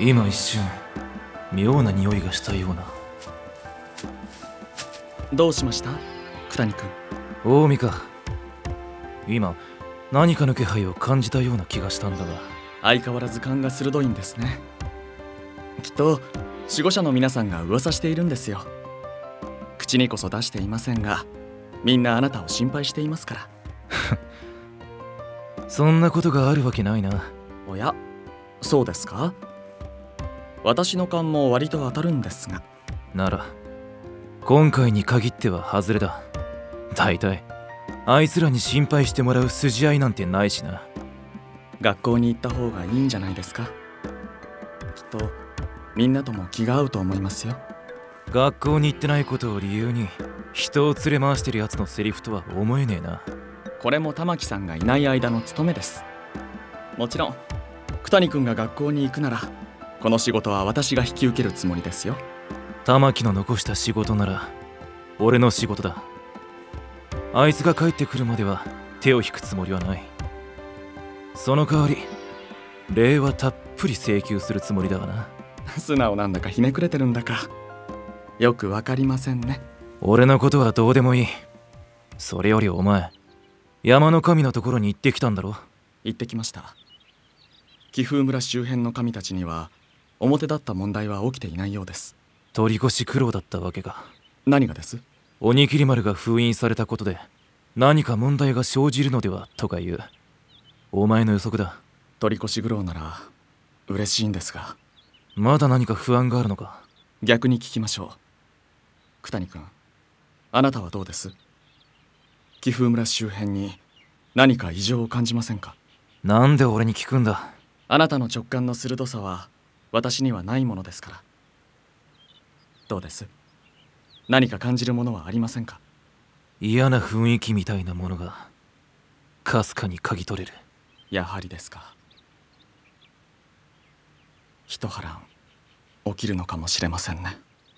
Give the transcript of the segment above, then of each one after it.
今一瞬妙な匂いがしたような。 どうしました九谷君。 近江か。今何かの気配を感じたような気がしたんだが。 相変わらず勘が鋭いんですね。きっと守護者の皆さんが噂しているんですよ。口にこそ出していませんが、みんなあなたを心配していますから。 そんなことがあるわけないな。 おや、そうですか。私の勘も割と当たるんですが。 なら今回に限っては外れだ。大体あいつらに心配してもらう筋合いなんてないしな。 学校に行った方がいいんじゃないですか。きっとみんなとも気が合うと思いますよ。 学校に行ってないことを理由に人を連れ回してるやつのセリフとは思えねえな。 これも玉木さんがいない間の務めです。もちろん九谷君が学校に行くならこの仕事は私が引き受けるつもりですよ。 玉木の残した仕事なら俺の仕事だ。あいつが帰ってくるまでは手を引くつもりはない。その代わり礼はたっぷり請求するつもりだがな。 素直なんだかひねくれてるんだかよくわかりませんね。 俺のことはどうでもいい。それよりお前山の神のところに行ってきたんだろ。 行ってきました。貴風村周辺の神たちには表立った問題は起きていないようです。 取り越し苦労だったわけか。 何がです？ 鬼切丸が封印されたことで何か問題が生じるのではとかいうお前の予測だ。 取り越し苦労なら嬉しいんですが。 まだ何か不安があるのか。 逆に聞きましょう。九谷君、あなたはどうです？貴風村周辺に何か異常を感じませんか？ なんで俺に聞くんだ。 あなたの直感の鋭さは私にはないものですから。どうです？何か感じるものはありませんか？ 嫌な雰囲気みたいなものがかすかに嗅ぎ取れる。 やはりですか。一波乱起きるのかもしれませんね。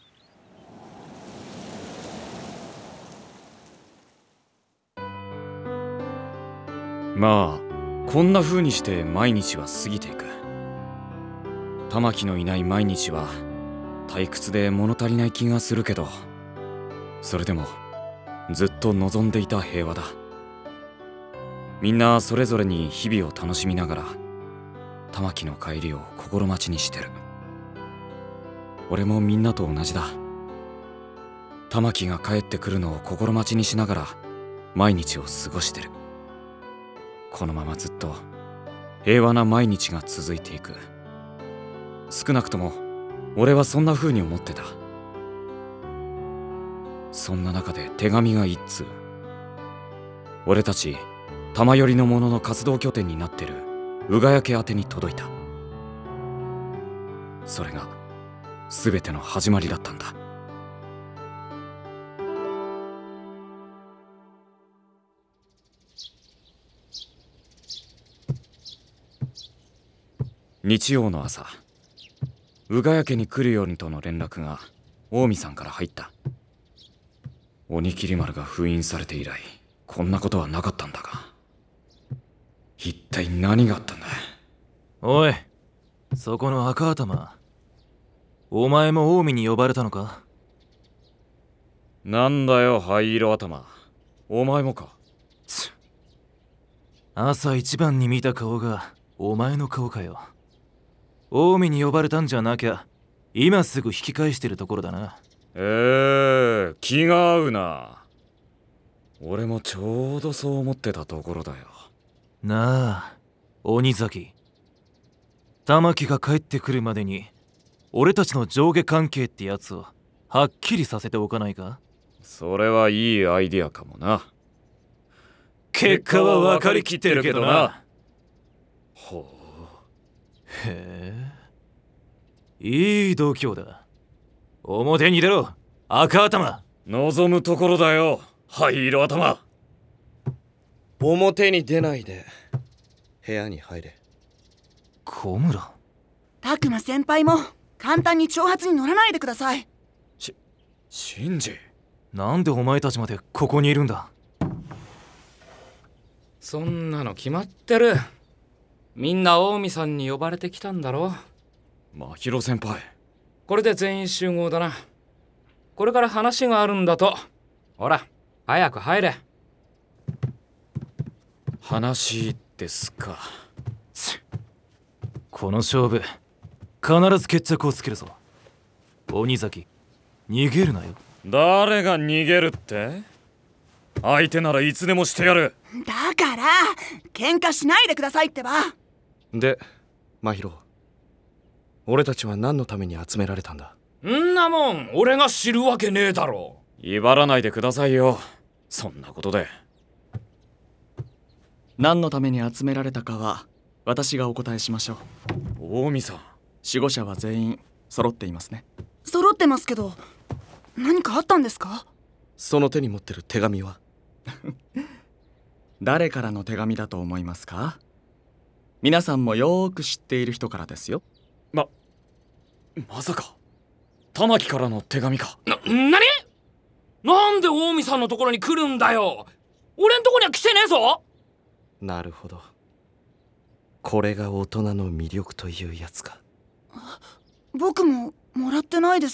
まあこんな風にして毎日は過ぎていく。玉木のいない毎日は退屈で物足りない気がするけど、それでもずっと望んでいた平和だ。みんなそれぞれに日々を楽しみながら玉木の帰りを心待ちにしてる。俺もみんなと同じだ。玉木が帰ってくるのを心待ちにしながら毎日を過ごしてる。このままずっと平和な毎日が続いていく。少なくとも俺はそんな風に思ってた。そんな中で手紙が一通。俺たち玉寄りの者の活動拠点になってる宇賀焼宛てに届いた。それが全ての始まりだったんだ。日曜の朝、宇賀焼に来るようにとの連絡が近江さんから入った。鬼切丸が封印されて以来こんなことはなかったんだが、一体何があったんだ。 おい、そこの赤頭、お前も近江に呼ばれたのか？ なんだよ灰色頭、お前もか。 朝一番に見た顔がお前の顔かよ。近江に呼ばれたんじゃなきゃ今すぐ引き返してるところだな。 気が合うな。俺もちょうどそう思ってたところだよ。 なあ鬼崎、玉木が帰ってくるまでに俺たちの上下関係ってやつをはっきりさせておかないか？ それはいいアイディアかもな。 結果は分かりきってるけどな。 ほう。 へえ、いい度胸だ。表に出ろ赤頭。 望むところだよ灰色頭。 表に出ないで部屋に入れ。 小村、 拓磨先輩も簡単に挑発に乗らないでください。 シンジ、 なんでお前たちまでここにいるんだ？ そんなの決まってる。みんな近江さんに呼ばれてきたんだろ。 真宙先輩。 これで全員集合だな。これから話があるんだと。ほら早く入れ。 話ですか。 この勝負必ず決着をつけるぞ。鬼崎、逃げるなよ。 誰が逃げるって？相手ならいつでもしてやる。 だから喧嘩しないでくださいってば。 で真宙、俺たちは何のために集められたんだ？ んなもん俺が知るわけねえだろ。 威張らないでくださいよ。そんなことで。 何のために集められたかは私がお答えしましょう。 近江さん、 守護者は全員揃っていますね。 揃ってますけど、何かあったんですか？ その手に持ってる手紙は？ 誰からの手紙だと思いますか？皆さんもよーく知っている人からですよ。 まさか玉木からの手紙か？ 何？なんで近江さんのところに来るんだよ。俺んとこには来てねえぞ。 なるほど、これが大人の魅力というやつか。 僕ももらってないです。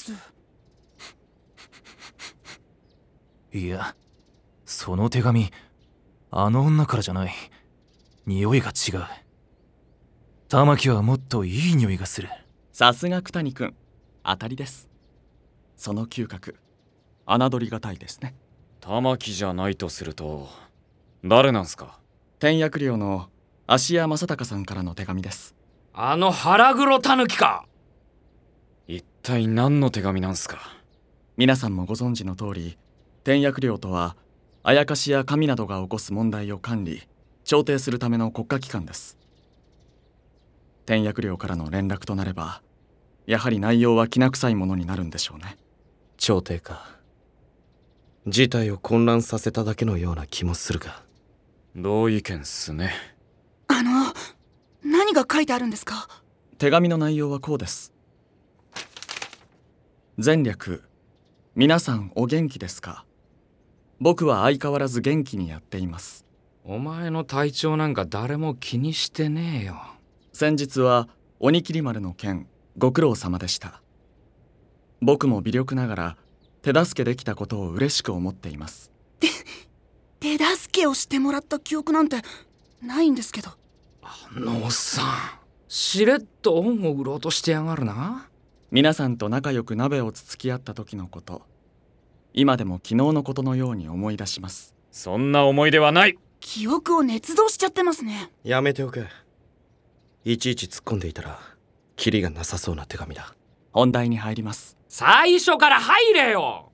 いや、その手紙あの女からじゃない。匂いが違う。玉木はもっといい匂いがする。 さすが九谷くん、当たりです。その嗅覚侮りがたいですね。 玉木じゃないとすると誰なんすか？ 天薬寮の芦屋正隆さんからの手紙です。 あの腹黒たぬきか。 一体何の手紙なんすか？ 皆さんもご存知の通り、天薬寮とはあやかしや神などが起こす問題を管理調停するための国家機関です。天薬寮からの連絡となれば、やはり内容はきな臭いものになるんでしょうね。 調停か。事態を混乱させただけのような気もするが。 同意見っすね。 何が書いてあるんですか？ 手紙の内容はこうです。前略、皆さんお元気ですか？僕は相変わらず元気にやっています。 お前の体調なんか誰も気にしてねえよ。 先日は鬼切丸の件ご苦労様でした。僕も微力ながら手助けできたことを嬉しく思っています。 手助けをしてもらった記憶なんてないんですけど。 あのおっさん、しれっと恩を売ろうとしてやがるな。 皆さんと仲良く鍋をつつき合った時のこと、今でも昨日のことのように思い出します。 そんな思い出はない。 記憶を捏造しちゃってますね。 やめておけ。いちいち突っ込んでいたらキリがなさそうな手紙だ。 本題に入ります。 最初から入れよ。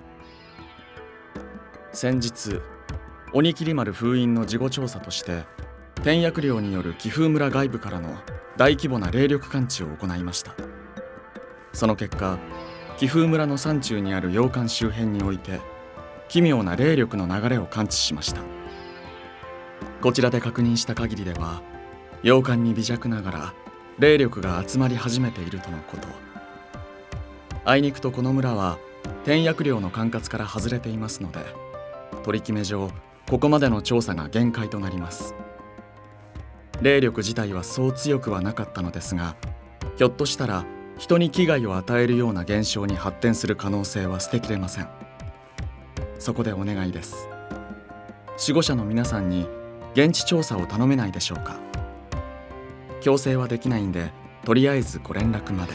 先日、鬼切丸封印の事後調査として天薬寮による貴風村外部からの大規模な霊力感知を行いました。その結果、貴風村の山中にある洋館周辺において奇妙な霊力の流れを感知しました。こちらで確認した限りでは、洋館に微弱ながら霊力が集まり始めているとのこと。あいにくとこの村は天薬寮の管轄から外れていますので、取り決め上ここまでの調査が限界となります。霊力自体はそう強くはなかったのですが、ひょっとしたら人に危害を与えるような現象に発展する可能性は捨てきれません。そこでお願いです。守護者の皆さんに現地調査を頼めないでしょうか。強制はできないんで、とりあえずご連絡まで。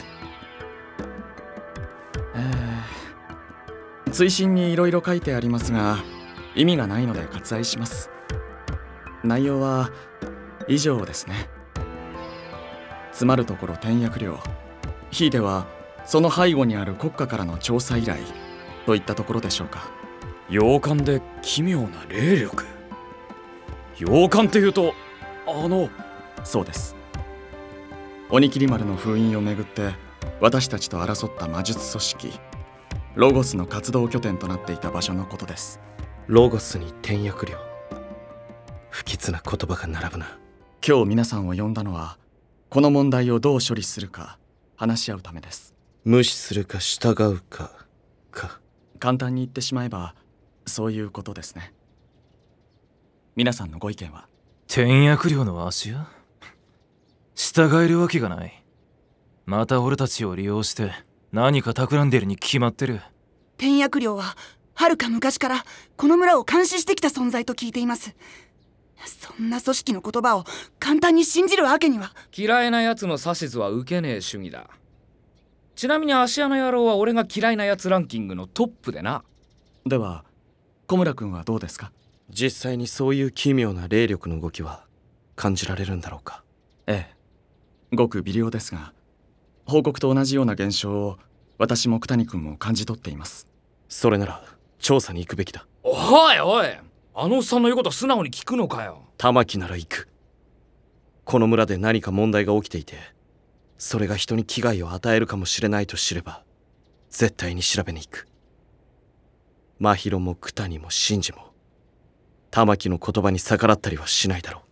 追伸にいろいろ書いてありますが、意味がないので割愛します。内容は以上ですね。つまるところ天薬寮、ひいてはその背後にある国家からの調査依頼といったところでしょうか。 洋館で奇妙な霊力。洋館っていうとそうです。鬼切丸の封印をめぐって私たちと争った魔術組織ロゴスの活動拠点となっていた場所のことです。 ロゴスに天薬寮。不吉な言葉が並ぶな。 今日皆さんを呼んだのは、この問題をどう処理するか話し合うためです。 無視するか従うかか。 簡単に言ってしまえばそういうことですね。皆さんのご意見は？ 天薬寮の足屋？従えるわけがない。 また俺たちを利用して何か企んでるに決まってる。 天役寮は遥か昔からこの村を監視してきた存在と聞いています。そんな組織の言葉を簡単に信じるわけには。 嫌いな奴の指図は受けねえ主義だ。ちなみに芦屋の野郎は俺が嫌いな奴ランキングのトップでな。 では小村君はどうですか？ 実際にそういう奇妙な霊力の動きは感じられるんだろうか？ ええ、ごく微量ですが、報告と同じような現象を私も九谷君も感じ取っています。 それなら調査に行くべきだ。 おいおい、あのおっさんの言うこと素直に聞くのかよ。 玉木なら行く。この村で何か問題が起きていて、それが人に危害を与えるかもしれないと知れば絶対に調べに行く。真宙も九谷も真治も玉木の言葉に逆らったりはしないだろ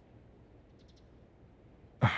う。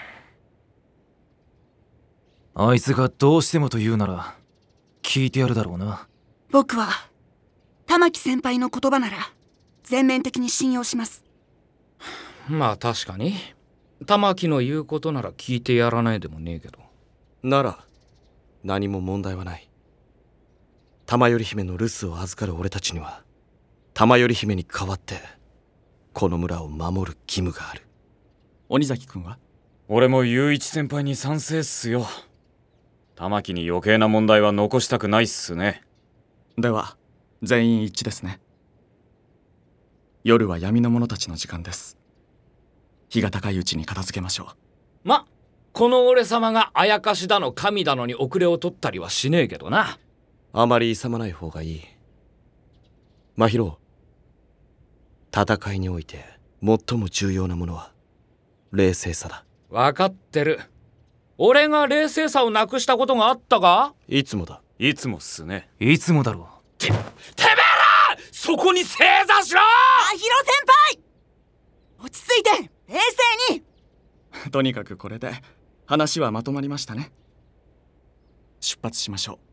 あいつがどうしてもと言うなら聞いてやるだろうな。 僕は玉木先輩の言葉なら全面的に信用します。 まあ確かに玉木の言うことなら聞いてやらないでもねえけど。 なら何も問題はない。玉頼姫の留守を預かる俺たちには玉頼姫に代わってこの村を守る義務がある。 鬼崎君は？ 俺も雄一先輩に賛成っすよ。玉木に余計な問題は残したくないっすね。 では全員一致ですね。夜は闇の者たちの時間です。日が高いうちに片付けましょう。 この俺様があやかしだの神だのに遅れを取ったりはしねえけどな。 あまり勇まない方がいい。真宙、戦いにおいて最も重要なものは冷静さだ。 分かってる。俺が冷静さをなくしたことがあったか？ いつもだ。 いつもっすね。 いつもだろう。 てめえらそこに正座しろ！ 真宙先輩、落ち着いて冷静に。 とにかくこれで話はまとまりましたね。出発しましょう。